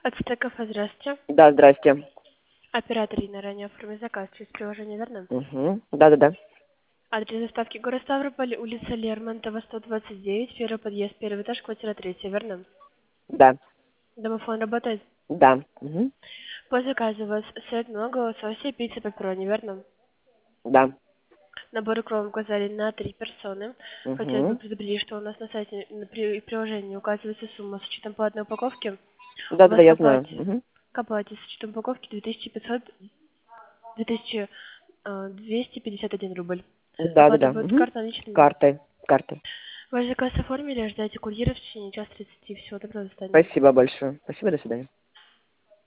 АЦТ кафе, здравствуйте. Да, здрасте. Оператор Инна, ранее оформил заказ через приложение «Верно». Угу. Да. Адрес доставки город Ставрополь, улица Лермонтова, 129, первый подъезд, первый этаж, квартира 3, «Верно». Да. Домофон работает. Да. Угу. По заказу у вас сет много лосося и пицца пепперони, «Верно». Да. Набор икру указали на 3 персоны. Хотелось бы Угу. предупредить, что у нас на сайте при приложении указывается сумма с учетом по одной упаковке. У Да, вас я знаю. Угу. к оплате с учетом упаковки 2500, 2251 рубль. Оплата Да. будет с Угу. карты наличными. Картой. Ваш заказ оформили, ждайте курьера в течение часа 30. Всего доброго, до свидания. Спасибо большое. Спасибо, до свидания.